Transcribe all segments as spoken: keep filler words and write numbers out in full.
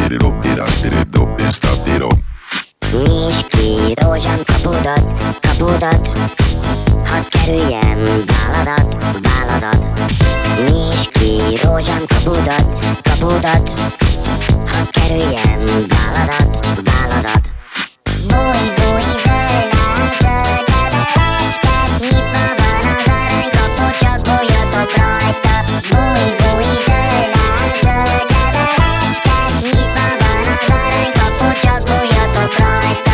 tiri rop, tiras tiri dop, esta tiro. Nyisd ki rózsám kapudat, kapudat, hadd kerüljem váladat, váladat. Nyisd ki rózsám kapudat, kapudat, hadd kerüljem váladat, váladat. Bújj, bújj, zöld áll, zöld levelecsked, nyitva van az aranykapu, csak bújjatok rajta. Bújj, bújj, zöld áll, zöld levelecsked, nyitva van az aranykapu, csak bújjatok rajta.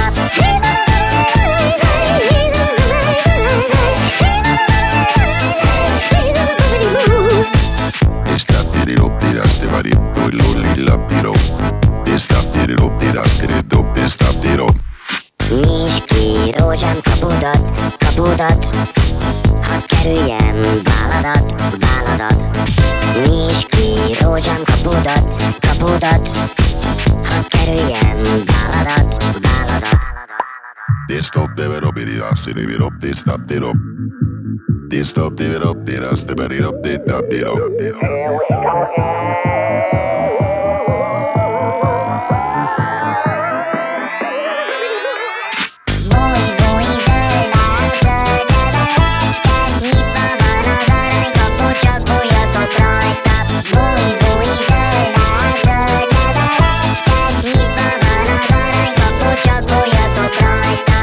Esta tiri rop, tiras te vari, doi lulli la tiro. Esta tiri rop, tiras tiri dop, esta tiro. Nyisd ki rózsám kapudat, kapudat, hadd kerüljem váladat, váladat. Nyisd ki rózsám kapudat, kapudat, hadd kerüljem váladat, váladat. Testop, teve rop, tiras tiri rop, esta tiro. Testop, teve rop, tiras te vari rop, esta tiro. Bújj, bújj, zöld áll, zöld levelecsked, nyitva van az aranykapu, csak bújjatok rajta. Bújj, bújj, zöld áll, zöld levelecsked, nyitva van az aranykapu, csak bújjatok rajta.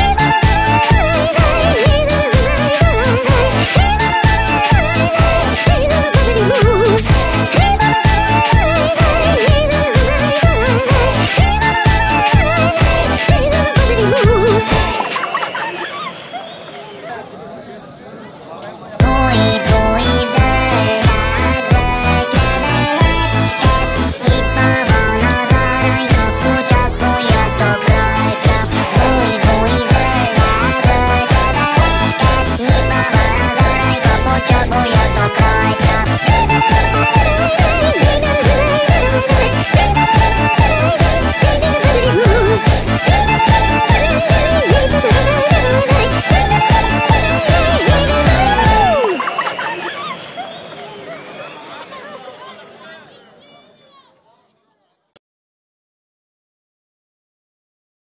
Bújj, bújj, zöld áll, zöld levelecsked, nyitva van az aranykapu, csak bújjatok rajta. Bújj, bújj, zöld áll, zöld levelecsked, nyitva van az aranykapu, csak bújjatok rajta.